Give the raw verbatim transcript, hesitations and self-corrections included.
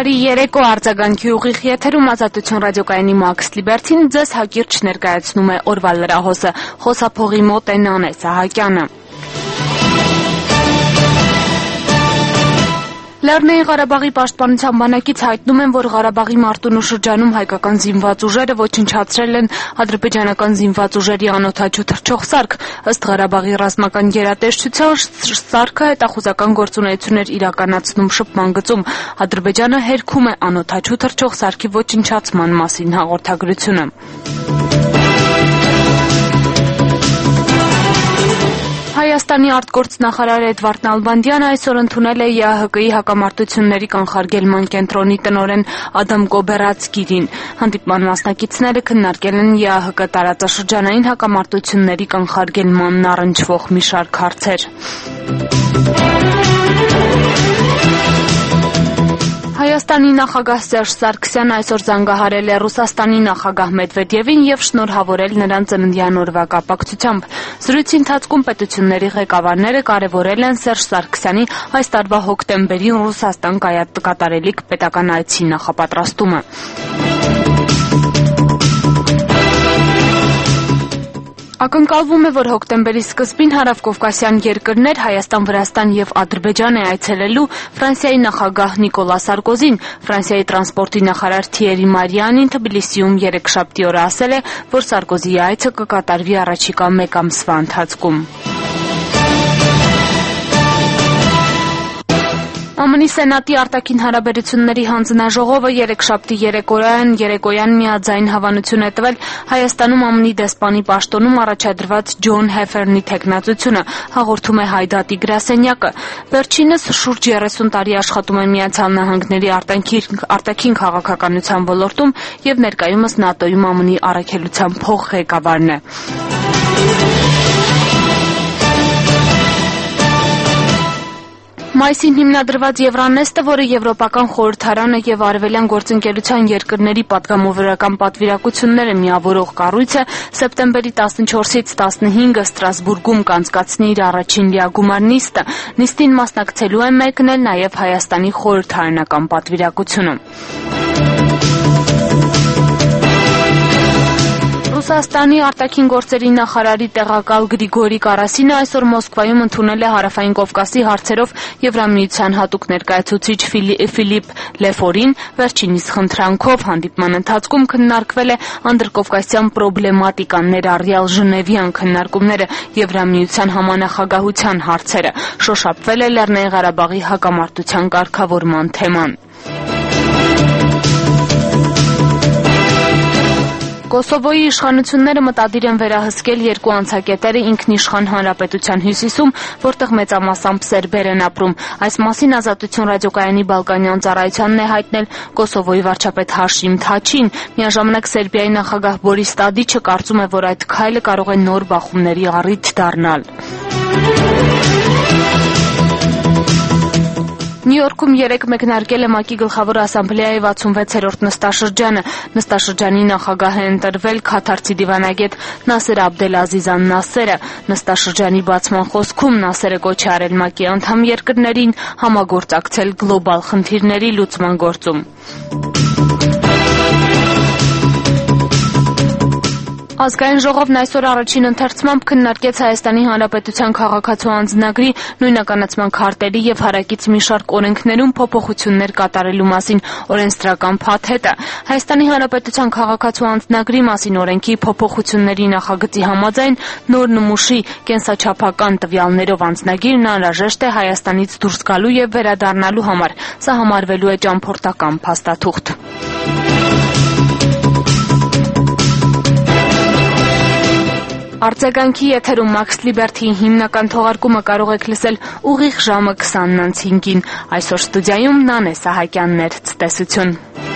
Բարի երեկո, արձագանքի ուղիղ եթերում Ազատություն ռադիոկայանի Մաքս Լիբերթին ձեզ հակիրճ ներկայացնում է օրվա լրահոսը, խոսափողի մոտ է Նանե Սահակյանը։ Լեռնային Ղարաբաղի պաշտպանության բանակից հայտնում են, որ Ղարաբաղի Մարտունու շրջանում հայկական զինված ուժերը ոչնչացրել են ադրբեջանական զինված ուժերի անօդաչու թռչող սարք։ Ըստ Ղարաբաղի ռազմական գերատեսչության, սարքը հետախուզական գործունեություն էր իրականացնում շփման գծում։ Ադրբեջանը հերքում է անօդաչու թռչող սարքի ոչնչացման մասին հաղորդագրությունը։ Հայաստանի արտգործնախարար Էդվարդ Նալբանդյանը այսօր ընդունել է ԵԱՀԿ-ի հակամարտությունների կանխարգելման կենտրոնի տնօրեն Ադամ Կոբերացկիրին։ Հանդիպման մասնակիցները քննարկել են ԵԱՀԿ տարածաշրջանային հակամարտությունների կանխարգելմանն առնչվող մի շարք հարցեր։ Հայաստանի նախագահ Սերժ Սարգսյանը այսօր զանգահարել է Ռուսաստանի նախագահ Մեդվեդևին և շնորհավորել նրան ծննդյան օրվա կապակցությամբ։ Զրույցի ընթացքում պետությունների ղեկավարները կարևորել են Սերժ Սարգսյանի այս տարվա հոկտեմբերին Ռուսաստան կատարելիք պետական այցի նախապատրաստումը։ Ակնկալվում է, որ հոկտեմբերի սկզբին հարավկովկասյան երկրներ Հայաստան, Վրաստան և Ադրբեջան է այցելելու Ֆրանսիայի նախագահ Նիկոլա Սարկոզին։ Ֆրանսիայի տրանսպորտի նախարար Թիերի Մարիանին Թբիլիսիում երեքշաբթի օրը ասել է, որ Սարկոզիի այցը կկատարվի առաջիկա մեկ ամսվա ընթացքում։ ԱՄՆ-ի Սենատի արտաքին հարաբերությունների հանձնաժողովը երեքշաբթի երեկոյան երեկոյան միաձայն հավանություն է տվել Հայաստանում ԱՄՆ-ի դեսպանի պաշտոնում առաջադրված Ջոն Հեֆերնի թեկնածությունը, հաղորդում է Հայդատի գրասենյակը։ Վերջինս շուրջ երեսուն տարի աշխատում է Միացյալ Նահանգների արտաքին քաղաքականության ոլորտում և ներկայումս ՆԱՏՕ-ում ԱՄՆ-ի առաքելության փոխղեկավարն է։ Մայիսին հիմնադրված Եվրանեստը, որը Եվրոպական խորհրդարանը և Արևելյան գործընկերության երկրների պատգամավորական պատվիրակությունները միավորող կառույց է, սեպտեմբերի տասնչորսից տասնհինգը Ստրասբուրգում կանցկացնի իր առաջին լիագումար նիստը։ Նիստին մասնակցելու է մեկնել նաև Հայաստանի խորհրդարանական պատվիրակությունը։ Ռուսաստանի արտաքին գործերի նախարարի տեղակալ Գրիգորի Կարասինը այսօր Մոսկվայում ընդունել է Հարավային Կովկասի հարցերով Եվրամիության հատուկ ներկայացուցիչ Ֆիլիպ Լեֆորին։ Վերջինիս խնդրանքով հանդիպման ընթացքում քննարկվել է անդրկովկասյան պրոբլեմատիկան, ներառյալ Ժնևյան քննարկումները, Եվրամիության համանախագահության հարցերը։ Շոշափվել է Լեռնային Ղարաբաղի հակամարտության կարգավորման թեման։ Կոսովոյի իշխանությունները մտադիր են վերահսկել երկու անցակետերը ինքնիշխան հանրապետության հյուսիսում, որտեղ մեծամասամբ սերբեր են ապրում։ Այս մասին Ազատություն ռադիոկայանի բալկանյան ծառայությանն է հայտնել Կոսովոյի վարչապետ Հաշիմ Թաչին։ Միաժամանակ Սերբիայի նախագահ Բորիս Տադիչը կարծում է, որ այդ քայլը կարող է նոր բախումների առիթ դառնալ։ Նյու Յորքում երեկ մեկնարկել է ՄԱԿ-ի գլխավոր ասամբլեայի վաթսունվեցերորդ նստաշրջանը։ Նստաշրջանի նախագահ է ընտրվել քաթարցի դիվանագետ Նասեր Աբդելազիզան Նասերը։ Նստաշրջանի բացման խոսքում Նասերը կոչ է արել ՄԱԿ-ի անդամ երկրներին համագործակցել գլոբալ խնդիրների լուծման գործում։ Ազգային ժողովն այսօր առաջին ընթերցմամբ քննարկեց Հայաստանի Հանրապետության քաղաքացու անձնագրի նույնականացման քարտերի և հարակից մի շարք օրենքներում փոփոխություններ կատարելու մասին օրենսդրական փաթեթը։ Հայաստանի Հանրապետության քաղաքացու անձնագրի մասին օրենքի փոփոխությունների նախագծի համաձայն նոր նմուշի կենսաչափական տվյալներով անձնագիրն անհրաժեշտ է Հայաստանից դուրս գալու և վերադառնալու համար։ Սա համարվելու է ճամփորդական փաստաթուղթ։ Արձագանքի եթերում Մաքս Լիբերթիի հիմնական թողարկումը կարող եք լսել ուղիղ ժամը քսանն անց հինգին։ Այսօր ստուդիայում Նանե Սահակյանն էր, ցտեսություն։